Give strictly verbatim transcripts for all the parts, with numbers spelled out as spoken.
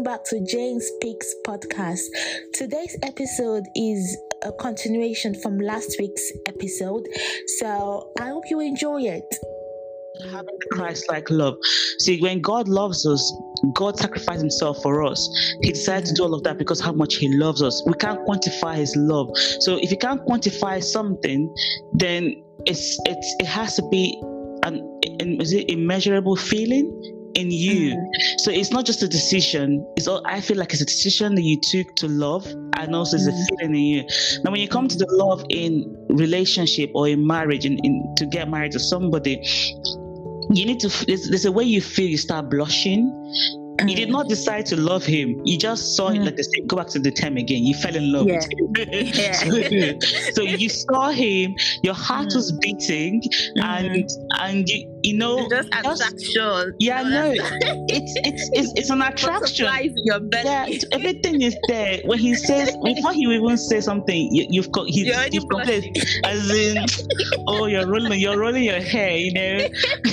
back to Jane Speaks podcast. Today's episode is a continuation from last week's episode, so I hope you enjoy it. Having Christ-like love. See, when God loves us, God sacrificed himself for us. He decided to do all of that because how much he loves us. We can't quantify his love. So if you can't quantify something, then it's it's it has to be an, an is it immeasurable feeling in you. Mm. So it's not just a decision. It's all, I feel like it's a decision that you took to love, and also it's mm. a feeling in you. Now, when you come to the love in relationship or in marriage, in, in to get married to somebody, you need to. There's, there's a way you feel. You start blushing. You did not decide to love him. You just saw him, like they say, go back to the term again. You fell in love yeah. with him. Yeah. so, so you saw him, your heart mm. was beating, mm. and and you, you know, it's just attraction. Yeah, no, it's it's it's it's an attraction. In your belly. Yeah, everything is there. When he says, before he even say something, you, you've got he's you're you've complained, as in, oh, you're rolling, you're rolling your hair, you know.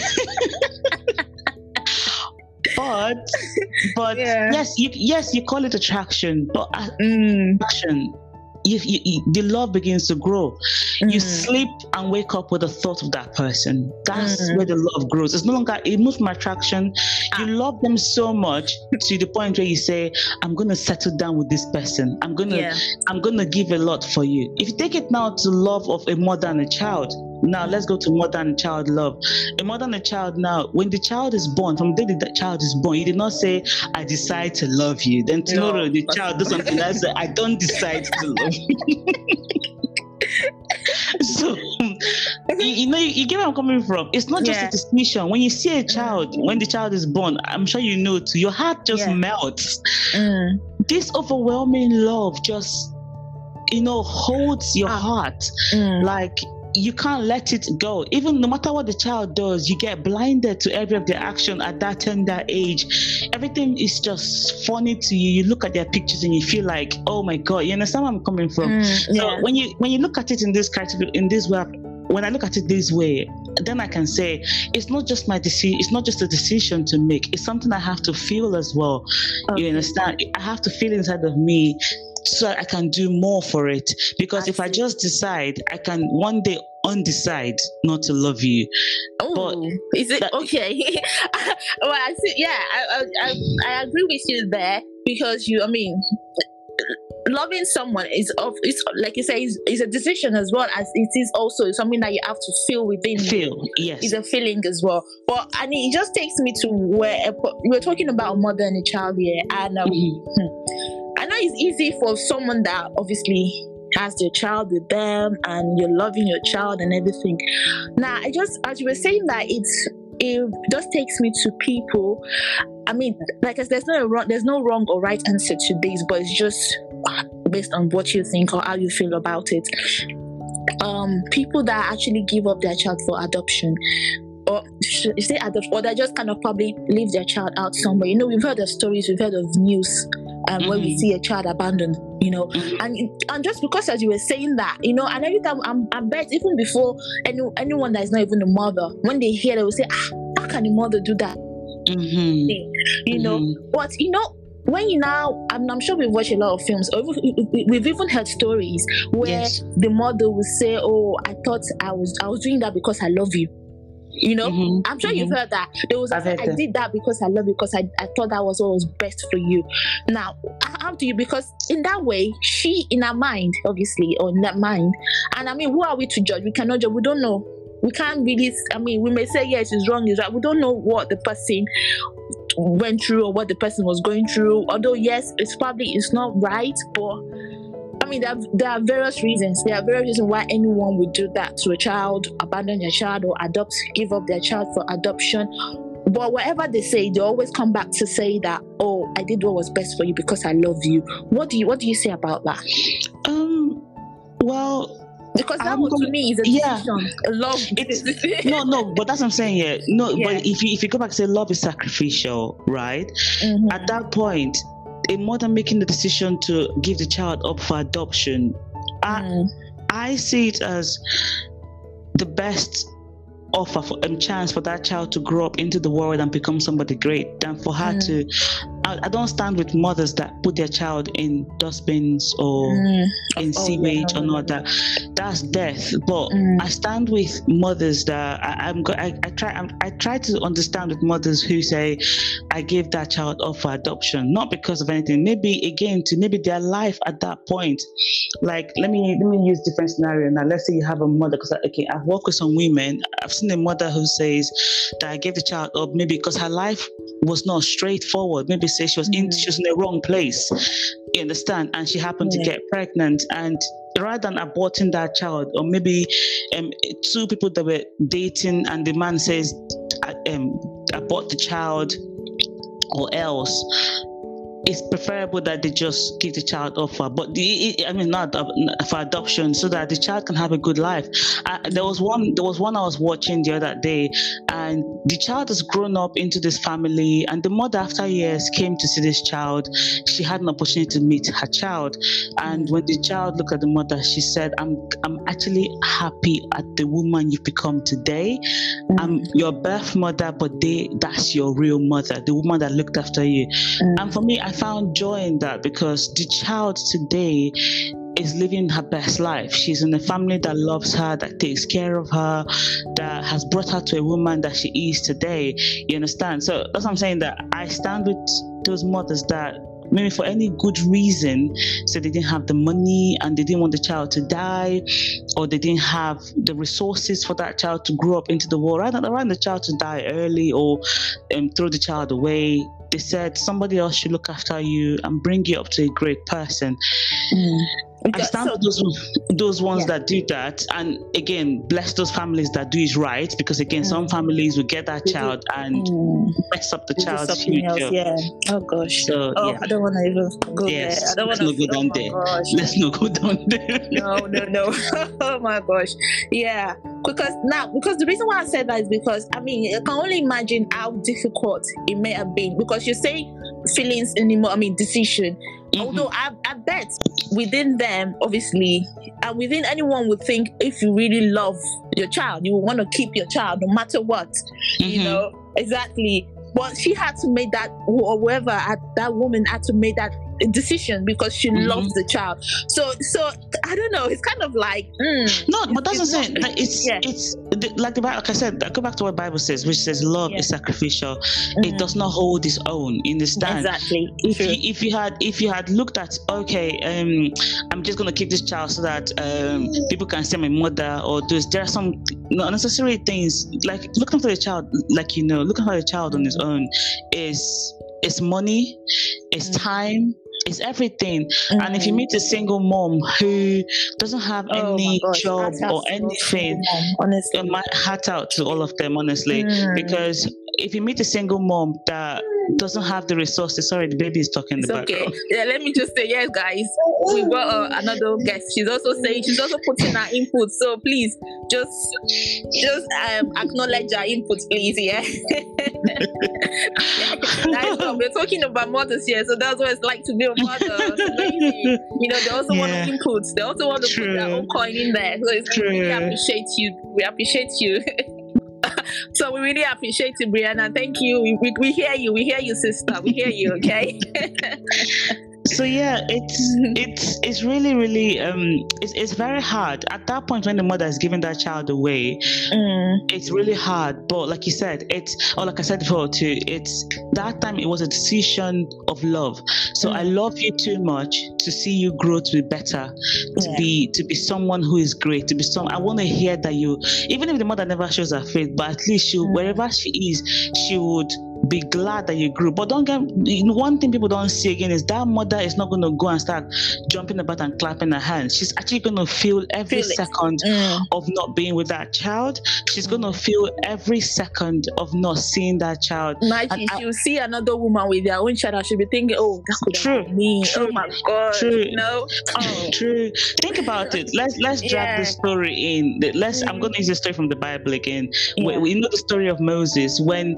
But, but yeah. yes, you yes you call it attraction, but uh, mm. attraction, you, you, you, the love begins to grow. Mm. You sleep and wake up with the thought of that person. That's mm. where the love grows. It's no longer, it moves from attraction. Ah. You love them so much to the point where you say, I'm gonna settle down with this person. I'm gonna yeah. I'm gonna give a lot for you. If you take it now to love of a mother and a child. Now let's go to mother and child love. A mother and a child now, when the child is born, from the day the child is born, you did not say, I decide to love you. Then tomorrow no, the child does something else, I don't decide to love you. So, you, you know, you, you get where I'm coming from. It's not just yeah. a decision. When you see a child, mm. when the child is born, I'm sure you know too, your heart just yeah. melts. Mm. This overwhelming love just, you know, holds your ah. heart. Mm. Like, you can't let it go. Even no matter what the child does, you get blinded to every of their action at that tender age. Everything is just funny to you. You look at their pictures and you feel like, oh my God, you understand where I'm coming from? Mm, yeah. So when you when you look at it in this criteria, in this way, when I look at it this way, then I can say it's not just my decision. It's not just a decision to make. It's something I have to feel as well. Okay. You understand? I have to feel inside of me, so I can do more for it. Because I if see. I just decide, I can one day undecide not to love you. Oh, is it that, okay? Well, I see, yeah, I, I I agree with you there, because you, I mean, loving someone is of it's like you say is, is a decision as well as it is also something that you have to feel within. Feel, yes, it's a feeling as well. But I mean, it just takes me to where we're talking about a mother and a child here, and um, mm-hmm. I know it's easy for someone that obviously has their child with them and you're loving your child and everything. Now, I just, as you were saying that, it's it just takes me to people. I mean, like there's no wrong, there's no wrong or right answer to this, but it's just based on what you think or how you feel about it. Um, people that actually give up their child for adoption, or should say adopt, or they just kind of probably leave their child out somewhere. You know, we've heard of stories, we've heard of news um, mm-hmm. where we see a child abandoned, you know, mm-hmm. and and just because as you were saying that, you know, and every time I'm, I bet even before any anyone that is not even a mother, when they hear, they will say, ah, how can a mother do that? Mm-hmm. You know, mm-hmm. but you know, when you now, I'm, I'm sure we've watched a lot of films, or we've even heard stories where yes. the mother will say, "Oh, I thought I was, I was doing that because I love you." You know, mm-hmm. I'm sure mm-hmm. you've heard that. There was, I, I did that because I love you, because I, I thought that was what was best for you. Now, how do you? Because in that way, she, in her mind, obviously, or in that mind, and I mean, who are we to judge? We cannot judge. We don't know. We can't really. I mean, we may say yes, it's wrong, it's right. We don't know what the person went through or what the person was going through. Although yes, it's probably it's not right, but I mean there are, there are various reasons. There are various reasons why anyone would do that to a child, abandon their child or adopt, give up their child for adoption. But whatever they say, they always come back to say that, oh, I did what was best for you because I love you. What do you what do you say about that? Um well, because that one to me is a decision, yeah. a love. It's, no, no, but that's what I'm saying here. No, yeah. But if you if you go back and say love is sacrificial, right? Mm-hmm. At that point, a mother making the decision to give the child up for adoption, mm. I I see it as the best offer for um, chance for that child to grow up into the world and become somebody great than for her mm. to I, I don't stand with mothers that put their child in dustbins or Mm. in Oh, sewage yeah. or not that. That's death. But Mm. I stand with mothers that I, I'm. go- I, I try. I'm, I try to understand with mothers who say, "I gave that child up for adoption, not because of anything. Maybe again to maybe their life at that point. Like let me let me use different scenario now. Let's say you have a mother, because okay, I've worked with some women. I've seen a mother who says that I gave the child up maybe because her life was not straightforward. Maybe say she was in Mm. she was in the wrong place. You understand? And she happened Yeah. to get pregnant, and rather than aborting that child, or maybe um, two people that were dating, and the man says, um, abort the child, or else. It's preferable that they just give the child up for, but the, I mean, not for adoption, so that the child can have a good life. Uh, there was one, there was one I was watching the other day, and the child has grown up into this family, and the mother, after years, came to see this child. She had an opportunity to meet her child, and when the child looked at the mother, she said, "I'm, I'm actually happy at the woman you've become today. Mm. I'm your birth mother, but they, that's your real mother, the woman that looked after you." Mm. And for me, I found joy in that, because the child today is living her best life. She's in a family that loves her, that takes care of her, that has brought her to a woman that she is today. You understand? So that's what I'm saying, that I stand with those mothers that maybe for any good reason, so they didn't have the money and they didn't want the child to die, or they didn't have the resources for that child to grow up into the world, rather than rather the child to die early or um, throw the child away. They said somebody else should look after you and bring you up to a great person. Mm. I stand with those those ones yeah. that do that, and again, bless those families that do it right, because again, mm. some families will get that child and mm. mess up the They child's future. Else, yeah. Oh gosh. So, oh, yeah. I don't want to even go yes. there. I don't want to go down oh there. Gosh. Let's not go down there. no, no, no. Oh my gosh. Yeah. Because now, because the reason why I said that is because I mean, I can only imagine how difficult it may have been. Because you say feelings anymore. I mean, decision. Mm-hmm. Although I, I bet within them, obviously, and within anyone would think, if you really love your child, you will want to keep your child no matter what. Mm-hmm. You know, exactly. But she had to make that, or whoever, that woman had to make that decision because she mm-hmm. loves the child. So, so I don't know. It's kind of like mm, no, but that's what I'm saying. Not, it's yeah. it's like the Bible. Like I said, go back to what the Bible says, which says love yeah. is sacrificial. Mm-hmm. It does not hold its own. You understand? Exactly. If you, if you had if you had looked at okay, um, I'm just gonna keep this child so that um people can say my mother or those. There are some unnecessary things like looking for the child, like you know, looking for the child on his own is is money, is mm-hmm. time. It's everything. Mm-hmm. And if you meet a single mom who doesn't have oh any gosh, job or anything, honestly, my hat out to all of them, honestly. Mm. Because if you meet a single mom that doesn't have the resources, sorry, the baby is talking in the okay. background. Yeah, let me just say, yes, guys, we've got uh, another guest. She's also saying, she's also putting her input. So please, just just um, acknowledge her input, please. Yeah. Guys, so we're talking about mothers here, so that's what it's like to be a mother. Maybe, you know, they also yeah. want to input. They also want to True. put their own coin in there. So it's, we really appreciate you. We appreciate you. So we really appreciate you, Brianna. Thank you. We, we, we hear you. We hear you, sister. We hear you. Okay. So yeah, it's it's it's really really um it's it's very hard at that point when the mother is giving that child away. Mm. It's really hard, but like you said, it's or like I said before too, it's that time it was a decision of love. So mm. I love you too much to see you grow to be better, to yeah. be to be someone who is great, to be some. I want to hear that you, even if the mother never shows her faith, but at least she, mm. wherever she is, she would be glad that you grew. But don't get one thing people don't see again is that mother is not going to go and start jumping about and clapping her hands. She's actually going to feel every feel second mm. of not being with that child. She's going to feel every second of not seeing that child. Imagine if you see another woman with their own child, she'll be thinking, oh, that could true, have been me. True, oh my god, true, no, oh. True. Think about it. Let's let's drag yeah. this story in. Let's. Mm. I'm going to use the story from the Bible again. Yeah. We, we know the story of Moses when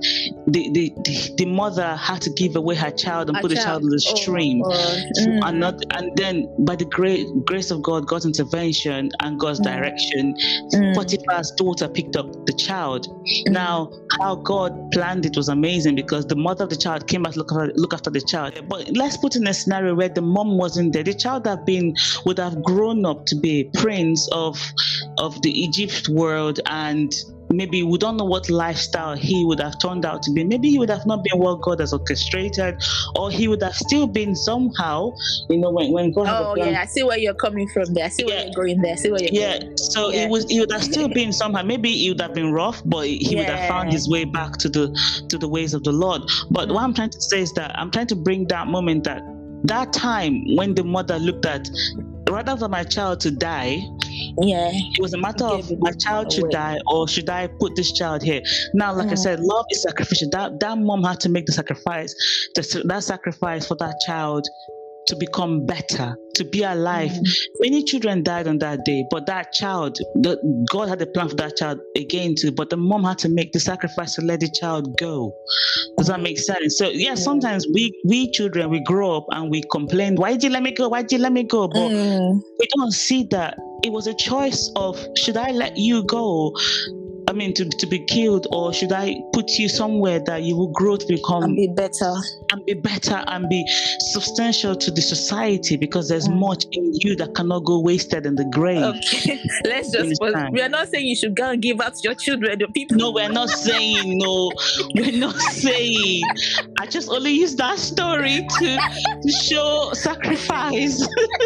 the, the, the, the mother had to give away her child and Her put the child. child in the Oh, stream. mm. And, not, and then by the great grace of God, God's intervention and God's Mm. direction, Mm. Potiphar's daughter picked up the child. Mm. Now, how God planned it was amazing, because the mother of the child came back to look after, look after the child. But let's put in a scenario where the mom wasn't there. The child have been would have grown up to be a prince of of the Egypt world, and maybe we don't know what lifestyle he would have turned out to be. Maybe he would have not been what God has orchestrated, or he would have still been somehow, you know, when, when God Oh, has a plan. yeah, I see where you're coming from there. I see where Yeah. you're going there. I see where you're Yeah, going. so Yeah. it was. It would have still been somehow. Maybe it would have been rough, but he would have found Yeah. his way back to the to the ways of the Lord. But Mm. what I'm trying to say is that I'm trying to bring that moment, that that time when the mother looked at, rather than my child to die, Yeah. it was a matter Give of it my child should away. die, or should I put this child here? Now, like I Mm. said, love is sacrificial. That that mom had to make the sacrifice, the, that sacrifice for that child to become better, to be alive. Mm. Many children died on that day, but that child, the, God had a plan for that child again too, but the mom had to make the sacrifice to let the child go. Does that make sense? So yeah, sometimes we we children, we grow up and we complain, why did you let me go? Why did you let me go? But Mm. we don't see that it was a choice of, should I let you go? I mean, to, to be killed, or should I put you somewhere that you will grow to become And be better. and be better and be substantial to the society, because there's Mm. much in you that cannot go wasted in the grave. Okay, let's just pause. Understand? We are not saying you should go and give out to your children, the people. No, we're not saying no. We're not saying. I just only use that story to to show sacrifice.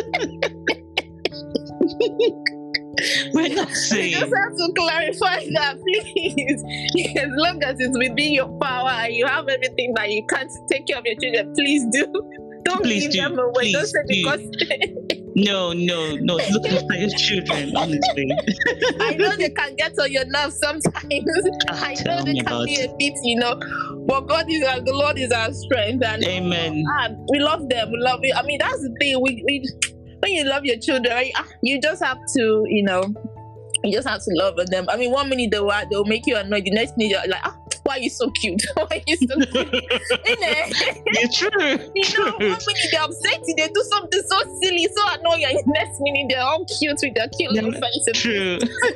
We're not You saying. just have to clarify that, please. As long as it's within your power and you have everything that you can't take care of your children, please do. Don't Please give do. them away. Please Don't say do. because No, no, no. Look after your children, honestly. I know they can get on your nerves sometimes. Ah, I know tell they me can about be it. a bit, you know. But God is our, the Lord is our strength, and Amen. ah, we love them. We love it. I mean, that's the thing. We, we when you love your children, right, ah, you just have to, you know, you just have to love them. I mean, one minute they will they'll make you annoyed. The next minute you're like, ah, why are you so cute? Why are you so cute? It's true. You True. know, one minute they're upset, they do something so silly, so annoying, and the next minute they're all cute with their cute little faces. True.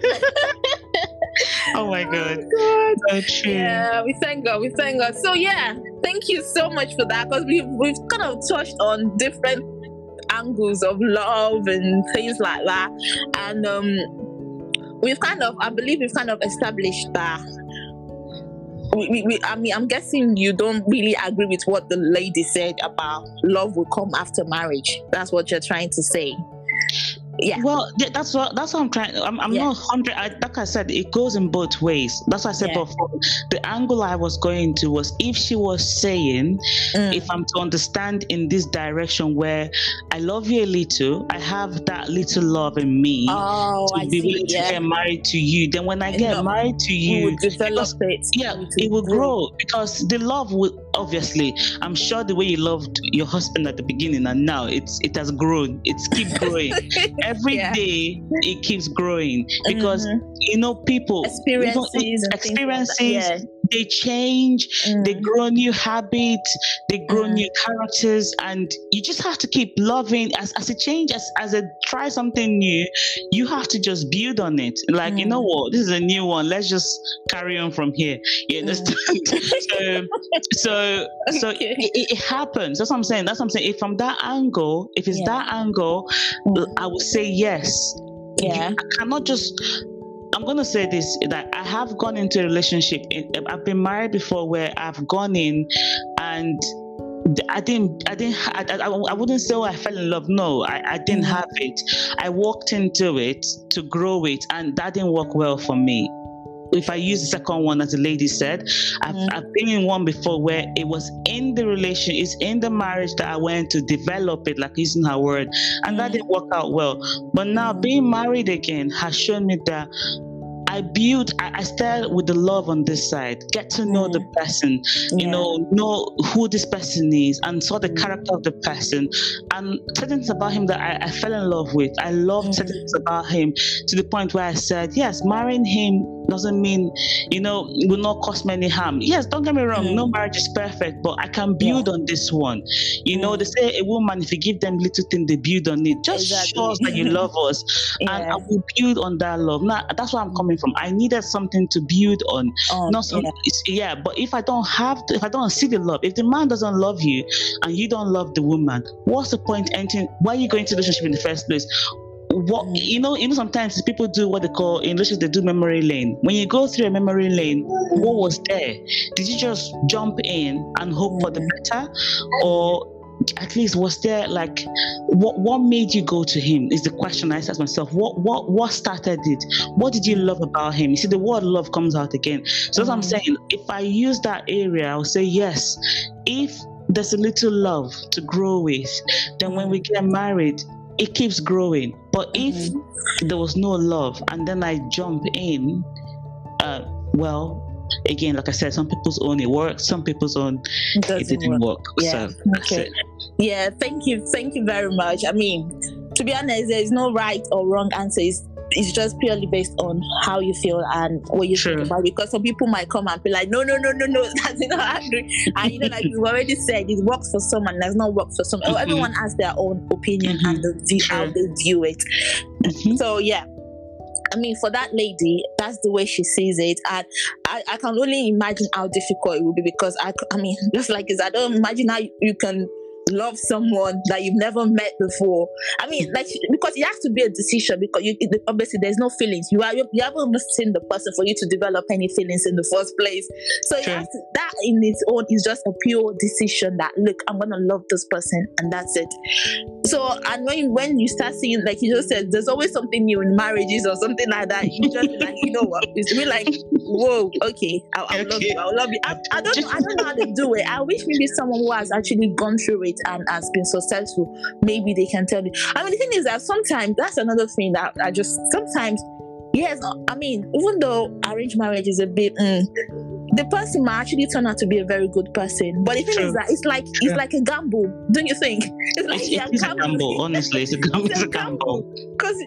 Oh my God. God. So true. Yeah, we thank God. We thank God. So yeah, thank you so much for that, because we've we've kind of touched on different angles of love and things like that, and um, we've kind of, I believe, we've kind of established that. We, we, we, I mean, I'm guessing you don't really agree with what the lady said about love will come after marriage. That's what you're trying to say. Yeah. Well, th- that's what that's what I'm trying. I'm, I'm Yeah. not hundred. I, like I said, it goes in both ways. That's why I said Yeah. before. The angle I was going to was, if she was saying, Mm. if I'm to understand in this direction where I love you a little, I have that little love in me Oh, to I be see. willing to Yeah. get married to you. Then when I get No, married to We you, will develop because- it. yeah, will it will grow, because the love will, obviously, I'm sure the way you loved your husband at the beginning and now it's it has grown. It's keep growing. Every Yeah. day it keeps growing, because Mhm. you know, people Experiences you know, and things like that. experiences Yeah. they change, they Mm. grow new habits, they grow Mm. new characters, and you just have to keep loving as as it changes, as, as it try something new, you have to just build on it. Like, you know Mm. what, this is a new one, let's just carry on from here. You understand? so so so Okay. it, it, it happens. That's what I'm saying. That's what I'm saying. If from that angle, if it's Yeah. that angle, Mm. I would say yes. Yeah. You- I cannot just. I'm gonna say this, that I have gone into a relationship. I've been married before, where I've gone in and I didn't, I didn't, I, I, I wouldn't say, oh, I fell in love. No, I, I didn't Mhm. have it. I walked into it to grow it, and that didn't work well for me. If I use the second one, as the lady said, I've, Mhm. I've been in one before where it was in the relation, it's in the marriage that I went to develop it, like using her word, and that Mhm. didn't work out well. But now Mhm. being married again has shown me that I build, I, I start with the love on this side, get to know the person, you Yeah. know, know who this person is, and saw the character of the person, and certain things about him that I, I fell in love with. I loved Mhm. certain things about him, to the point where I said, yes, marrying him doesn't mean, you know, will not cause many harm. Yes, don't get me wrong, mm. no marriage is perfect, but I can build yeah. on this one. You mm. know, they say a woman, if you give them little thing, they build on it. Just exactly. show us that you love us, yeah. and I will build on that love. Now, that's where I'm coming from. I needed something to build on. Um, not some, yeah. yeah, but if I don't have, to, if I don't see the love, if the man doesn't love you and you don't love the woman, what's the point entering? Why are you going to the relationship in the first place? What you know, you know, sometimes people do what they call in English, they do memory lane. When you go through a memory lane, what was there? Did you just jump in and hope for the better, or at least was there like what what made you go to him? Is the question I ask myself. What what what started it? What did you love about him? You see, the word love comes out again. So mm-hmm. what I'm saying, if I use that area, I'll say yes. If there's a little love to grow with, then when we get married, it keeps growing. But if mm-hmm. there was no love and then I jump in, uh, well, again, like I said, some people's own it worked, some people's own it, it didn't work. work. Yeah. So okay. Yeah, thank you. Thank you very much. I mean, to be honest, there's no right or wrong answer. It's, it's just purely based on how you feel and what you True. think about it. Because some people might come and be like, no, no, no, no, no, that's not agree. And you know, like you've already said, it works for someone, does not work for someone. Mm-hmm. Everyone has their own opinion mm-hmm. and the view, how they view it. Mm-hmm. So yeah. I mean, for that lady, that's the way she sees it. And I, I can only imagine how difficult it will be, because I, I mean, just like this, I don't imagine how you, you can love someone that you've never met before. I mean, like, because it has to be a decision, because you, obviously there's no feelings. You are you haven't seen the person for you to develop any feelings in the first place. So it has to, that in its own is just a pure decision that, look, I'm gonna love this person, and that's it. So, and when when you start seeing, like you just said, there's always something new in marriages or something like that. You just like, you know what? It's be like, whoa, okay, I, I okay. love you, I love you. I, I don't know, I don't know how to do it. I wish maybe someone who has actually gone through it and has been successful, maybe they can tell you. I mean, the thing is that sometimes that's another thing that I just sometimes, yes, I mean, even though arranged marriage is a bit, mm, the person might actually turn out to be a very good person. But the thing True. is that it's like True. it's like a gamble, don't you think? It's like it's, it's a gamble. Honestly, it's a gamble. It's a gamble. Because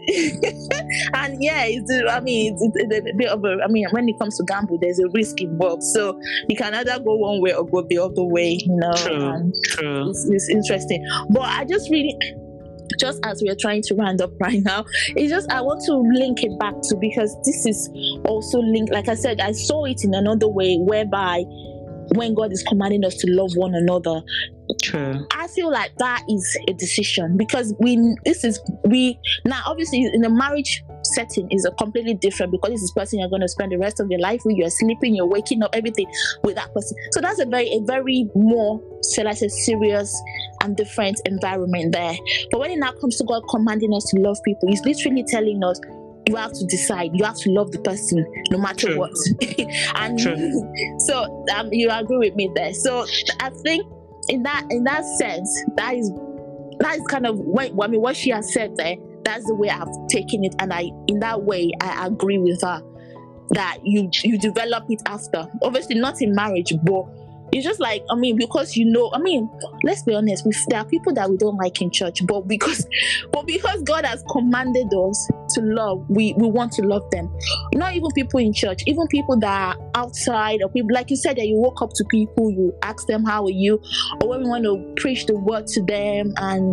and yeah, it's, I mean, it's, it's a bit of a. I mean, when it comes to gamble, there's a risk involved. So you can either go one way or go the other way. You know. True. And True. It's, it's interesting. But I just really. Just as we're trying to round up right now, it's just I want to link it back to, because this is also linked, like I said, I saw it in another way, whereby when God is commanding us to love one another, True. I feel like that is a decision, because we this is we now obviously in a marriage setting is a completely different, because this is the person you're going to spend the rest of your life with. You're sleeping, you're waking up, everything with that person. So that's a very a very more, shall I say, serious and different environment there. But when it now comes to God commanding us to love people, He's literally telling us, you have to decide, you have to love the person no matter True. what. And True. so um, you agree with me there. So I think in that in that sense, that is that is kind of what I mean what she has said there. That's the way I've taken it, and I in that way I agree with her that you you develop it after. Obviously not in marriage, but it's just like, I mean, because you know, I mean, let's be honest, we, there are people that we don't like in church, but because but because God has commanded us to love, we, we want to love them. Not even people in church, even people that are outside, or people, like you said, that you walk up to people, you ask them, how are you? Or when we want to preach the word to them and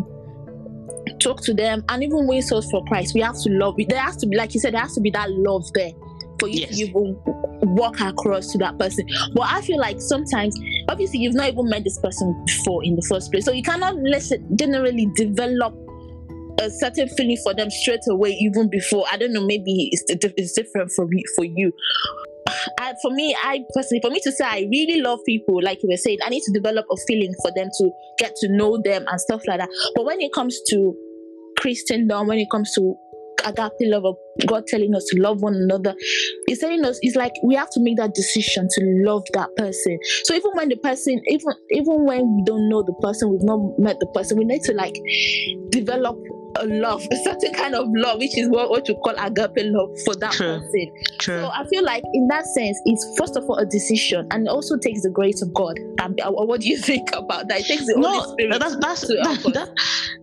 talk to them, and even win souls for Christ, we have to love. There has to be, like you said, there has to be that love there for you yes. to even walk across to that person. But I feel like sometimes, obviously, you've not even met this person before in the first place, so you cannot let's generally develop a certain feeling for them straight away, even before. I don't know, maybe it's it's different for me, for you. I, for me, I personally, for me to say I really love people, like you were saying, I need to develop a feeling for them, to get to know them and stuff like that. But when it comes to Christendom, when it comes to agape love of God telling us to love one another, He's telling us, it's like we have to make that decision to love that person. So even when the person, even even when we don't know the person, we've not met the person, we need to like develop a love, a certain kind of love, which is what, what you call agape love for that True. person. True. So I feel like in that sense, it's first of all a decision, and it also takes the grace of God. Um, what do you think about that? It takes the no, Holy Spirit. That's that's to that, that,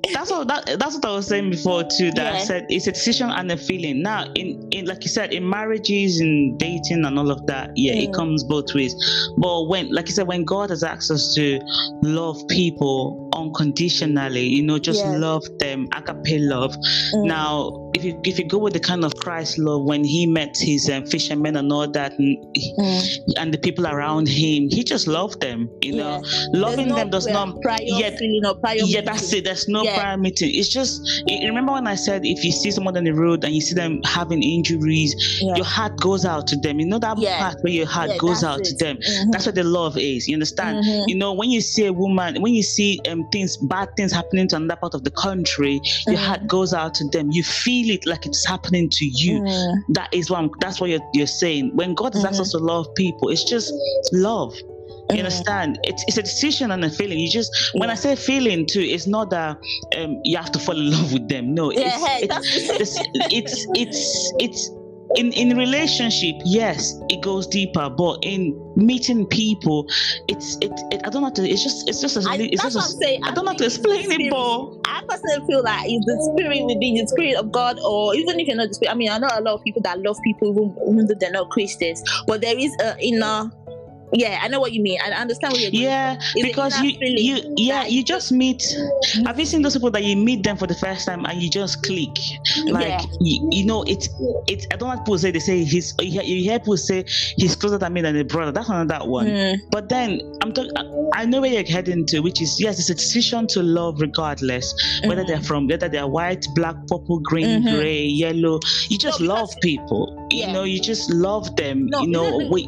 that's what that, that's what I was saying before too. That yeah. I said it's a decision and a feeling. Now, in, in like you said, in marriages and dating and all of that, yeah, mm. it comes both ways. But when, like you said, when God has asked us to love people unconditionally, you know, just yeah. love them, agape love. Mm. Now, if you if you go with the kind of Christ love, when he met his um, fishermen and all that, and, mm. and the people around him, he just loved them. You yeah. know, loving no them does not. Yet, no yeah, that's it. There's no yeah. prior meeting. It's just. Remember when I said if you see someone on the road and you see them having injuries, yeah. your heart goes out to them. You know that yeah. part where your heart yeah, goes out it. to them. Mm-hmm. That's what the love is. You understand? Mm-hmm. You know, when you see a woman, when you see um things, bad things happening to another part of the country, your mm-hmm. heart goes out to them. You feel it like it's happening to you. Mm-hmm. That is what I'm, that's what you're, you're saying. When God has mm-hmm. asked us to love people, it's just love. You understand? It's it's a decision and a feeling. You just yeah. when I say feeling too, it's not that um you have to fall in love with them. No, yeah, it's, hey, it's, it's it's it's it's in in relationship. Yes, it goes deeper, but in meeting people, it's it, it I don't have to. It's just it's just a, I, it's that's just what I'm saying. I don't have to explain it, but I personally feel like it's the spirit within, the spirit of God, or even if you're not the spirit. I mean, I know a lot of people that love people even, even though they're not Christians, but there is a inner. Yeah, I know what you mean. I understand what you're doing. Yeah, because you, you, yeah, you just meet. Have you seen those people that you meet them for the first time and you just click? Like, yeah. you, you know, it's, it's. I don't like people say they say he's. You hear people say he's closer than me than a brother. That's another one. Mm. But then I'm talking. I know where you're heading to, which is yes, it's a decision to love regardless, mm-hmm. whether they're from, whether they're white, black, purple, green, mm-hmm. gray, yellow. You just no, love people. Yeah. You know, you just love them. No, you know, wait.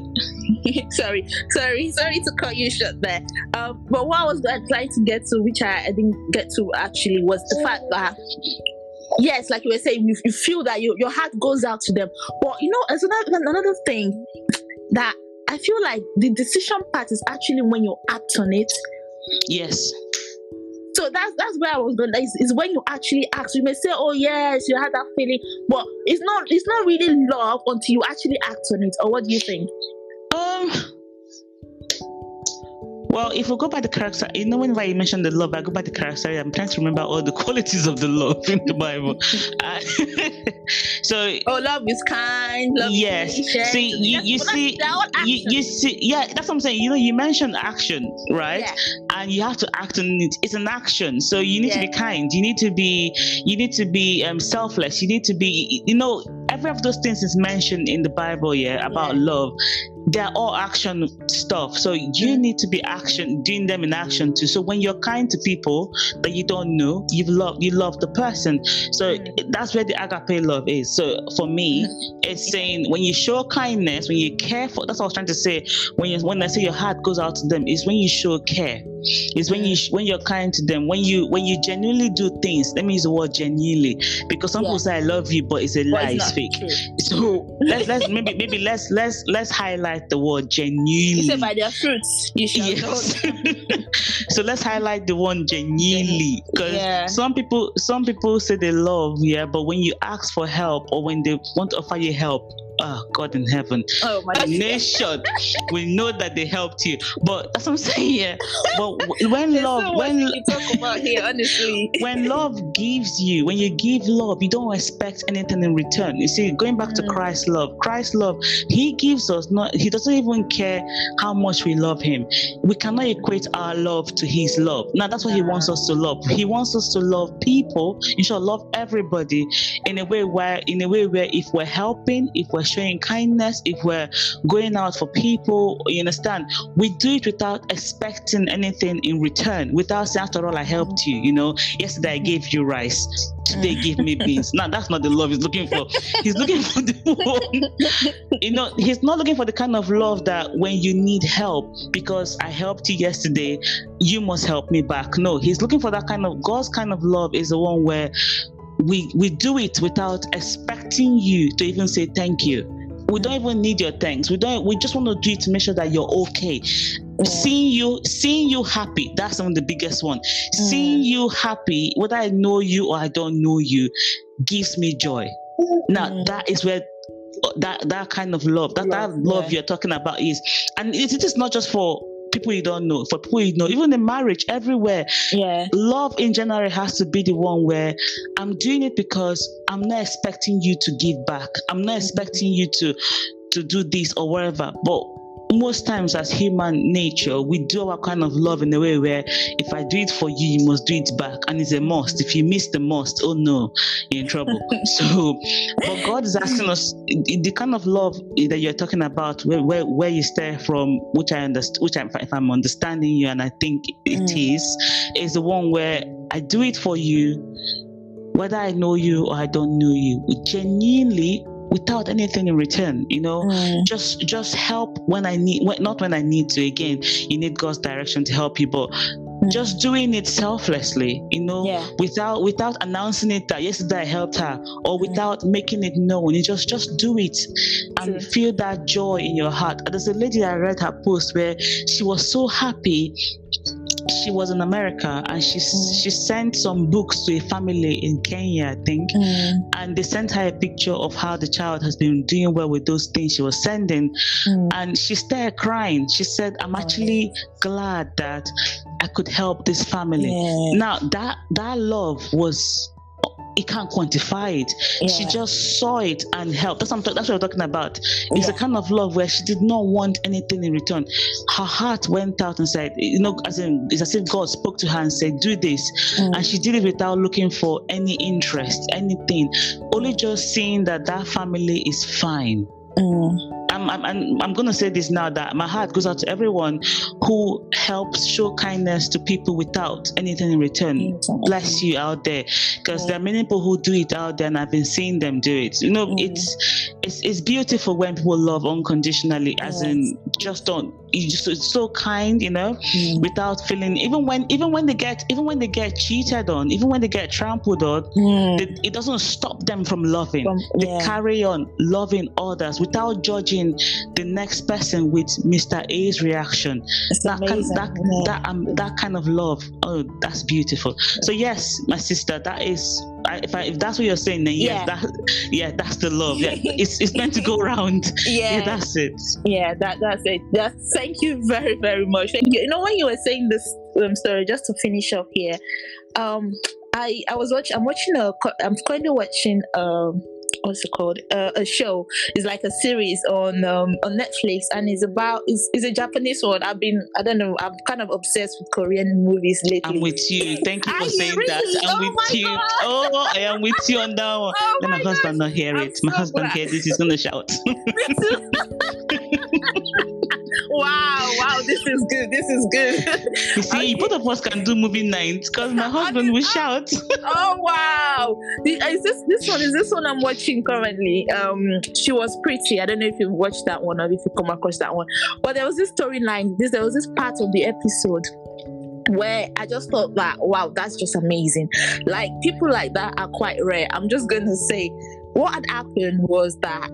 sorry, sorry, sorry to cut you short there. Um, but what I was trying to get to, which I, I didn't get to actually, was the fact that yes, like you were saying, you, you feel that you, your heart goes out to them. But you know, as another another thing that I feel like the decision part is actually when you act on it. Yes. So that's that's where I was going. Is, is when you actually act. You may say, "Oh yes, you had that feeling," but it's not. It's not really love until you actually act on it. Or what do you think? Um. Well, if we go by the character, you know, whenever you mention the love, I go by the character. I'm trying to remember all the qualities of the love in the Bible. uh, so, oh, love is kind. Love yes. is patient. See, you, you see, you, you see, yeah, that's what I'm saying. You know, you mentioned action, right? Yeah. And you have to act on it. It's an action, so you need yeah. to be kind. You need to be, you need to be um, selfless. You need to be, you know, every of those things is mentioned in the Bible, yeah, about yeah. love. They're all action stuff. So you need to be action, doing them in action too. So when you're kind to people that you don't know, you love you love the person. So mm. that's where the agape love is. So for me, it's saying when you show kindness, when you care for, that's what I was trying to say. When you when I say your heart goes out to them, is when you show care. It's when you when you're kind to them, when you when you genuinely do things. Let me use the word genuinely, because some yeah. people say I love you, but it's a lie, it's, it's fake. True. So let's let's maybe maybe let's let's let's highlight the word genuinely. You say by their fruits you shall yes. know. So let's highlight the one genuinely, because yeah. some people some people say they love, yeah, but when you ask for help or when they want to offer you help, oh God in heaven, oh my nation, we know that they helped you, but that's what I'm saying. Yeah, but when There's love, so when we talk about here, honestly, when love gives you, when you give love, you don't expect anything in return. You see, going back mm. to Christ's love, Christ's love, He gives us not. He doesn't even care how much we love Him. We cannot equate our love to His love. Now that's what He wants us to love. He wants us to love people. You should love everybody in a way where, in a way where, if we're helping, if we're showing kindness, if we're going out for people, you understand, we do it without expecting anything in return, without saying, after all, I helped you, you know, yesterday I gave you rice, today give me beans. Now that's not the love he's looking for. He's looking for the one, you know, he's not looking for the kind of love that when you need help, because I helped you yesterday, you must help me back. No, he's looking for that kind of, God's kind of love is the one where we we do it without expecting you to even say thank you. We don't even need your thanks. We don't. We just want to do it to make sure that you're okay. Yeah. Seeing you, seeing you happy. That's one of the biggest one. Mm. Seeing you happy, whether I know you or I don't know you, gives me joy. Now mm. that is where that that kind of love, that love, that love yeah. you're talking about is, and it, it is not just for people you don't know, for people you know, even in marriage, everywhere. Yeah. Love in general has to be the one where I'm doing it because I'm not expecting you to give back. I'm not expecting you to to do this or whatever. But most times as human nature, we do our kind of love in a way where if I do it for you, you must do it back. And it's a must. If you miss the must, oh no, you're in trouble. So, but God is asking us, the kind of love that you're talking about, where where, where you start from, which I understand, which I'm, if I'm understanding you, and I think it mm. is, is the one where I do it for you, whether I know you or I don't know you, genuinely, without anything in return, you know, mm. just just help when I need, when, not when I need to. Again, you need God's direction to help you, but mm. just doing it selflessly, you know, yeah. without without announcing it that yesterday I helped her, or without mm. making it known. You just just do it and True. Feel that joy in your heart. There's a lady that I read her post where she was so happy. She was in America and she mm. she sent some books to a family in Kenya, I think, mm. and they sent her a picture of how the child has been doing well with those things she was sending, mm. and she started crying. She said, "I'm actually glad that I could help this family." Yeah. Now that that love was, it can't quantify it. Yeah. She just saw it and helped. That's what, I'm, that's what I'm talking about. It's yeah. a kind of love where she did not want anything in return. Her heart went out and said, you know, as in, it's as if God spoke to her and said, do this. Mm. And she did it without looking for any interest, anything. Only just seeing that that family is fine. Mm. I'm, I'm, I'm going to say this now, that my heart goes out to everyone who helps show kindness to people without anything in return. Mm-hmm. Bless you out there, because yeah. there are many people who do it out there, and I've been seeing them do it. You know, mm-hmm. it's it's it's beautiful when people love unconditionally, as yes. in just don't. You just, it's so kind, you know, mm. without feeling, even when even when they get even when they get cheated on, even when they get trampled on, mm. they, it doesn't stop them from loving. From, yeah. They carry on loving others without judging the next person with Mister A's reaction. It's that amazing. kind that yeah. that um, that kind of love. Oh, that's beautiful. So yes, my sister, that is. I, if, I, if that's what you're saying, then yes, yeah, that, yeah, that's the love. Yeah, it's it's meant to go around. Yeah, yeah, that's it. Yeah, that that's it. That's, thank you very very much. Thank you. You know, when you were saying this um, story, just to finish up here, um, I I was watching. I'm watching a. I'm currently watching um. what's it called? Uh, a show. It's like a series on um, on Netflix, and it's about it's, it's a Japanese one. I've been I don't know. I'm kind of obsessed with Korean movies lately. I'm with you. Thank you for saying really? that. I'm oh with you. God. Oh, I am with you on that one. Oh Let my, my husband not hear I'm it. My so husband glad. hear this. He's gonna shout. Wow, wow, this is good. This is good. You see, okay. both of us can do movie nights because my husband will shout. Oh wow! Is this this one? Is this one I'm watching currently? Um, She Was Pretty. I don't know if you've watched that one or if you come across that one. But there was this storyline. This there was this part of the episode where I just thought that wow, that's just amazing. Like people like that are quite rare. I'm just gonna say, what had happened was that.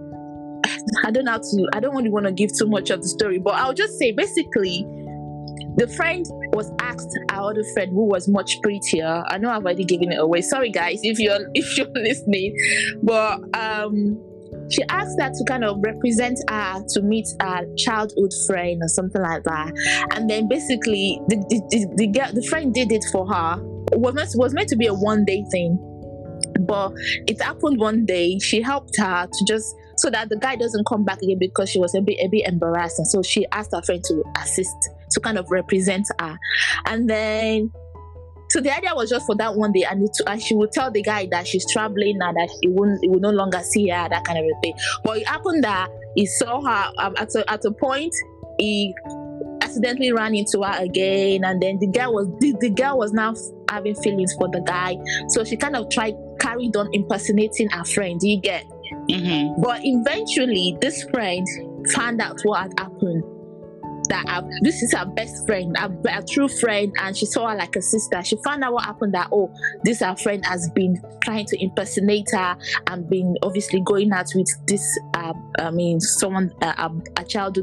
I don't have to, I don't really want to give too much of the story, but I'll just say basically the friend was asked our other friend who was much prettier. I know I've already given it away. Sorry guys if you're if you're listening, but um she asked her to kind of represent her to meet her childhood friend or something like that. And then basically the the, the, the girl the friend did it for her. It was meant, was meant to be a one day thing. But it happened one day. She helped her to just so that the guy doesn't come back again because she was a bit a bit embarrassed, and so she asked her friend to assist to kind of represent her. And then so the idea was just for that one day, and, it, and she would tell the guy that she's traveling and that he wouldn't he would no longer see her, that kind of a thing. But it happened that he saw her um, at a, at a point he accidentally ran into her again, and then the girl was the, the girl was now having feelings for the guy, so she kind of tried carried on impersonating her friend. Do you get? Mm-hmm. But eventually this friend found out what had happened, that uh, this is her best friend, a, a true friend, and she saw her like a sister. She found out what happened, that oh, this her friend has been trying to impersonate her and been obviously going out with this uh, I mean someone uh, a, a childhood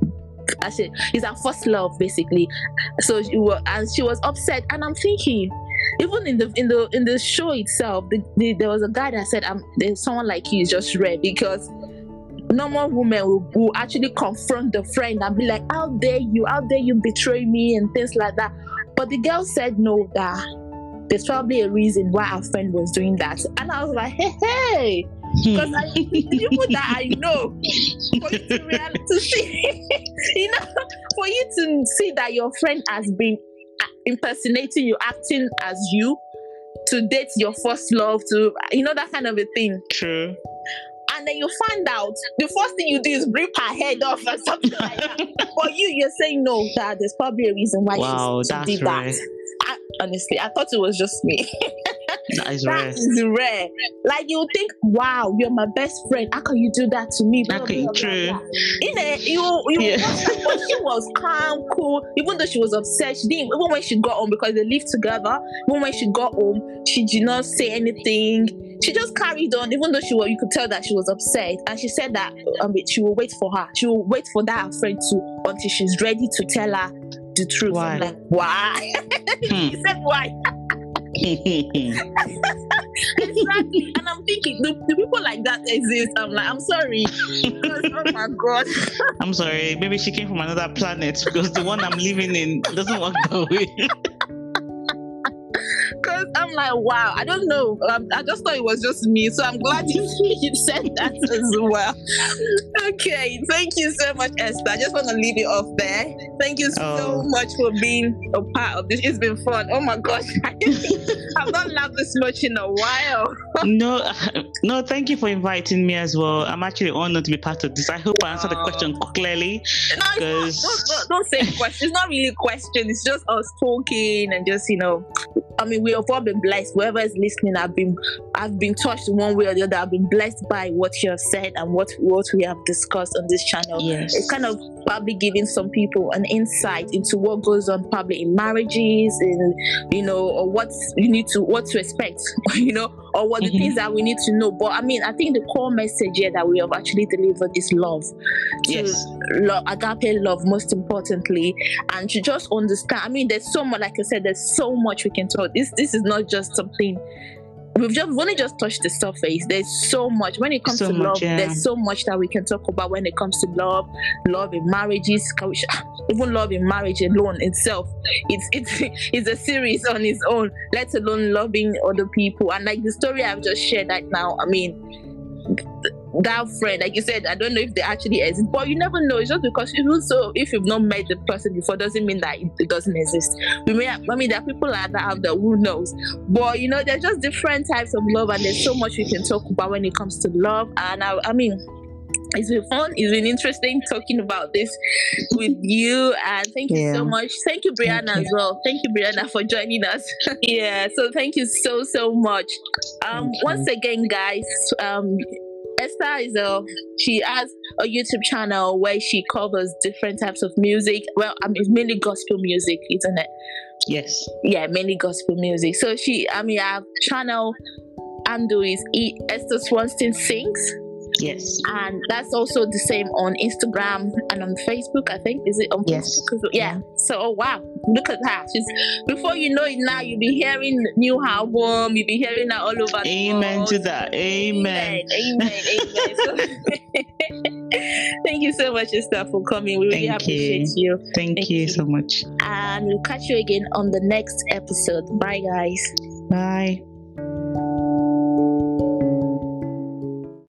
I said it's her first love basically. So she was, and she was upset, and I'm thinking, even in the in the in the show itself, the, the, there was a guy that said, "Um, there's someone like you is just rare," because normal women will, will actually confront the friend and be like, how dare you, how dare you betray me and things like that. But the girl said no, that there's probably a reason why our friend was doing that. And I was like, hey, hey, because I the people that I know, for you to realize, to see, you know, for you to see that your friend has been impersonating you, acting as you, to date your first love, to, you know, that kind of a thing. True. And then you find out, the first thing you do is rip her head off or something like that. But you, you're saying no, that there's probably a reason why wow, she, she did rare. that. I, honestly, I thought it was just me. That is that rare. is rare. Like, you think, wow, you're my best friend. How can you do that to me? Blah, okay, blah, blah, true. blah. In it, you, you yeah. like, but she was calm, cool. Even though she was upset, she didn't. Even when she got home, because they lived together. Even when she got home, she did not say anything. She just carried on, even though she was. You could tell that she was upset, and she said that um, she will wait for her. She will wait for that friend to until she's ready to tell her the truth. Why? I'm like, why? Hmm. She said why. Exactly. And I'm thinking, do, do people like that exist? I'm like, I'm sorry. Because, oh my God. I'm sorry. Maybe she came from another planet, because the one I'm living in doesn't work that way. Because I'm like, wow, I don't know. Um, I just thought it was just me. So I'm glad you, you said that as well. Okay. Thank you so much, Esther. I just want to leave it off there. Thank you oh. so much for being a part of this. It's been fun. Oh my gosh. I've not laughed this much in a while. no, no, thank you for inviting me as well. I'm actually honored to be part of this. I hope I answered the question clearly. No, it's not, don't, don't, don't say question. It's not really a question. It's just us talking and just, you know, I mean, we have all been blessed. Whoever is listening, I've been, I've been touched one way or the other. I've been blessed by what you have said and what, what we have discussed on this channel. Yes. It's kind of probably giving some people an insight into what goes on probably in marriages, and, you know, or what you need to, what to expect, you know, or what the mm-hmm. things that we need to know. But I mean, I think the core message here that we have actually delivered is love. Yes. To love, agape love, most importantly, and to just understand. I mean, there's so much, like I said, there's so much we can talk. This this is not just something. We've just we've only just touched the surface. There's so much when it comes so to much, love. Yeah. There's so much that we can talk about when it comes to love, love in marriages, even love in marriage alone itself. It's it's it's a series on its own. Let alone loving other people. And like the story I've just shared right now, I mean, that friend, like you said, I don't know if they actually exist, but you never know. It's just because even so, if you've not met the person before, doesn't mean that it, it doesn't exist. We may, have, I mean, there are people like that out there, who knows? But you know, there's just different types of love, and there's so much we can talk about when it comes to love. And I, I mean, it's been fun. It's been interesting talking about this with you. And thank you yeah. so much. Thank you, Brianna, thank you. as well. Thank you, Brianna, for joining us. Yeah. So thank you so so much. Um, once again, guys. Um. Esther is a, she has a YouTube channel where she covers different types of music. Well, I mean, it's mainly gospel music, isn't it? Yes. Yeah, mainly gospel music. So she, I mean, our channel handle is e- Esther Swanson Sings. Yes. And that's also the same on Instagram and on Facebook, I think. Is it on yes. Facebook? Yeah. So, oh, wow. Look at her. She's, before you know it now, you'll be hearing new album. You'll be hearing her all over the world. Amen to that. Amen. Amen. Amen. Amen. So, thank you so much, Esther, for coming. We really thank appreciate you. you. Thank, thank you, you so much. And we'll catch you again on the next episode. Bye, guys. Bye.